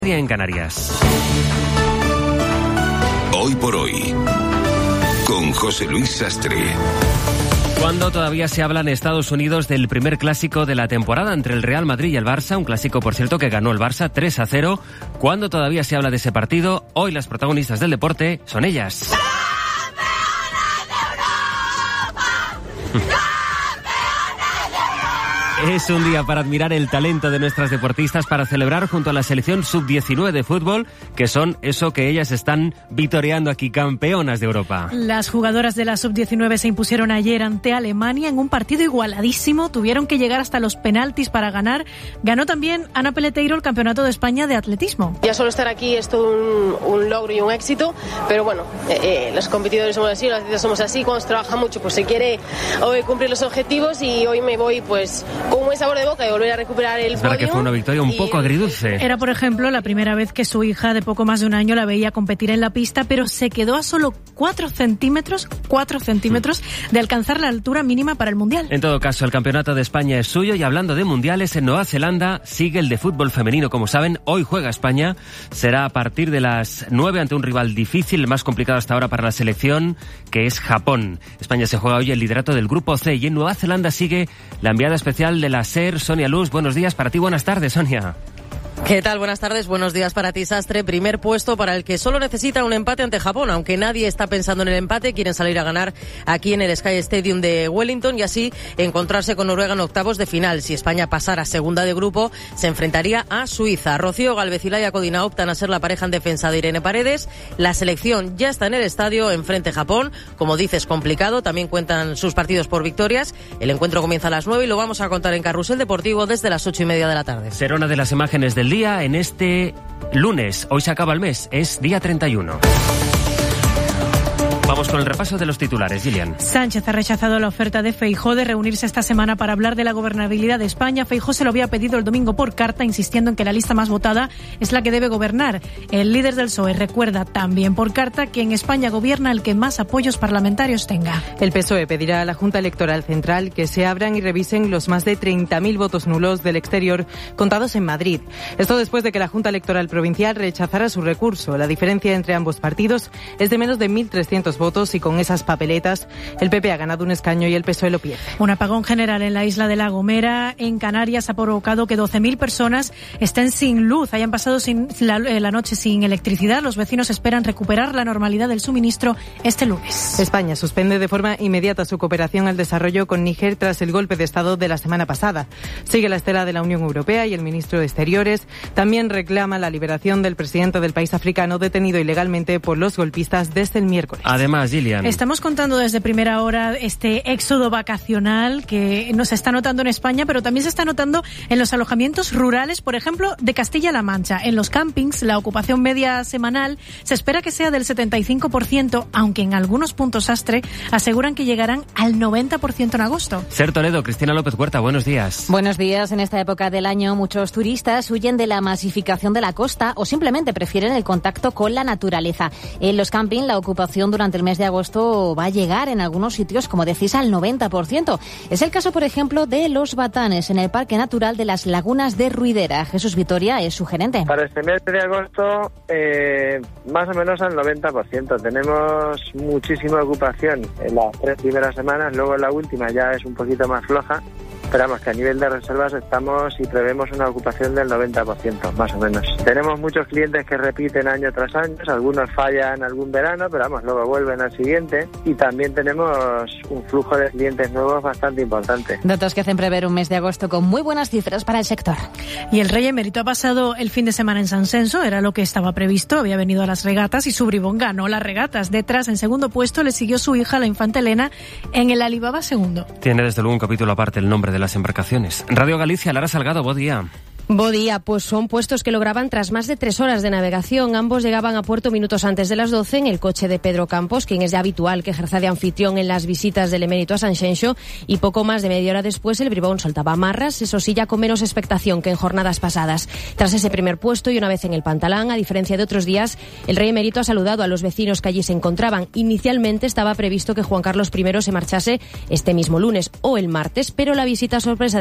En Canarias. Hoy por hoy, con José Luis Sastre. Cuando todavía se habla en Estados Unidos del primer clásico de la temporada entre el Real Madrid y el Barça, un clásico, por cierto, que ganó el Barça 3-0. Cuando todavía se habla de ese partido, hoy las protagonistas del deporte son ellas. Es un día para admirar el talento de nuestras deportistas, para celebrar junto a la selección sub-19 de fútbol, que son eso que ellas están vitoreando aquí, campeonas de Europa. Las jugadoras de la sub-19 se impusieron ayer ante Alemania en un partido igualadísimo. Tuvieron que llegar hasta los penaltis para ganar. Ganó también Ana Peleteiro el Campeonato de España de Atletismo. Ya solo estar aquí es todo un logro y un éxito, pero bueno, los competidores somos así, los atletas somos así. Cuando se trabaja mucho, pues se quiere hoy cumplir los objetivos, y hoy me voy pues con un buen sabor de boca de volver a recuperar el podio. Es verdad que fue una victoria un poco agridulce. Era, por ejemplo, la primera vez que su hija de poco más de un año la veía competir en la pista, pero se quedó a solo 4 centímetros de alcanzar la altura mínima para el Mundial. En todo caso, el Campeonato de España es suyo, y hablando de mundiales, en Nueva Zelanda sigue el de fútbol femenino. Como saben, hoy juega España. Será a partir de las 9 ante un rival difícil, el más complicado hasta ahora para la selección, que es Japón. España se juega hoy el liderato del Grupo C, y en Nueva Zelanda sigue la enviada especial de la SER, Sonia Luz. Buenos días para ti, buenas tardes, Sonia. ¿Qué tal? Buenas tardes, buenos días para ti, Sastre. Primer puesto para el que solo necesita un empate ante Japón, aunque nadie está pensando en el empate. Quieren salir a ganar aquí en el Sky Stadium de Wellington y así encontrarse con Noruega en octavos de final. Si España pasara segunda de grupo, se enfrentaría a Suiza. Rocío Gálvez y Laia Codina optan a ser la pareja en defensa de Irene Paredes. La selección ya está en el estadio, enfrente a Japón. Como dices, complicado. También cuentan sus partidos por victorias. El encuentro comienza a las 9 y lo vamos a contar en Carrusel Deportivo desde las 8:30 de la tarde. Será una de las imágenes del día en este lunes. Hoy se acaba el mes, es día 31. Vamos con el repaso de los titulares, Gillian. Sánchez ha rechazado la oferta de Feijóo de reunirse esta semana para hablar de la gobernabilidad de España. Feijóo se lo había pedido el domingo por carta, insistiendo en que la lista más votada es la que debe gobernar. El líder del PSOE recuerda también por carta que en España gobierna el que más apoyos parlamentarios tenga. El PSOE pedirá a la Junta Electoral Central que se abran y revisen los más de 30.000 votos nulos del exterior contados en Madrid. Esto después de que la Junta Electoral Provincial rechazara su recurso. La diferencia entre ambos partidos es de menos de 1.300 votos, y con esas papeletas el PP ha ganado un escaño y el PSOE lo pierde. Un apagón general en la isla de La Gomera, en Canarias, ha provocado que 12.000 personas estén sin luz, hayan pasado la noche sin electricidad. Los vecinos esperan recuperar la normalidad del suministro este lunes. España suspende de forma inmediata su cooperación al desarrollo con Níger tras el golpe de Estado de la semana pasada. Sigue la estela de la Unión Europea, y el ministro de Exteriores también reclama la liberación del presidente del país africano detenido ilegalmente por los golpistas desde el miércoles. Además, Gillian, estamos contando desde primera hora este éxodo vacacional que nos está notando en España, pero también se está notando en los alojamientos rurales, por ejemplo, de Castilla-La Mancha. En los campings, la ocupación media semanal se espera que sea del 75%, aunque en algunos puntos, Sastre, aseguran que llegarán al 90% en agosto. Ser Toledo, Cristina López Huerta, buenos días. Buenos días. En esta época del año, muchos turistas huyen de la masificación de la costa o simplemente prefieren el contacto con la naturaleza. En los campings, la ocupación durante el mes de agosto va a llegar en algunos sitios, como decís, al 90%. Es el caso, por ejemplo, de Los Batanes, en el Parque Natural de las Lagunas de Ruidera. Jesús Vitoria es su gerente. Para este mes de agosto, más o menos al 90%. Tenemos muchísima ocupación en las 3 primeras semanas, luego en la última ya es un poquito más floja. Esperamos que a nivel de reservas estamos y prevemos una ocupación del 90%, más o menos. Tenemos muchos clientes que repiten año tras año, algunos fallan algún verano, pero vamos, luego vuelven al siguiente, y también tenemos un flujo de clientes nuevos bastante importante. Datos que hacen prever un mes de agosto con muy buenas cifras para el sector. Y el Rey Emérito ha pasado el fin de semana en San Censo, era lo que estaba previsto, había venido a las regatas y su bribón ganó las regatas. Detrás, en segundo puesto, le siguió su hija, la infanta Elena, en el Alibaba II. Tiene desde luego un capítulo aparte el nombre de las embarcaciones. Radio Galicia, Lara Salgado, buen día. Buen día, pues son puestos que lograban tras más de 3 horas de navegación. Ambos llegaban a puerto minutos antes de las 12 en el coche de Pedro Campos, quien es ya habitual que ejerza de anfitrión en las visitas del emérito a Sanxenxo, y poco más de media hora después el bribón soltaba amarras, eso sí, ya con menos expectación que en jornadas pasadas. Tras ese primer puesto y una vez en el Pantalán, a diferencia de otros días, el rey emérito ha saludado a los vecinos que allí se encontraban. Inicialmente estaba previsto que Juan Carlos I se marchase este mismo lunes o el martes, pero la visita sorpresa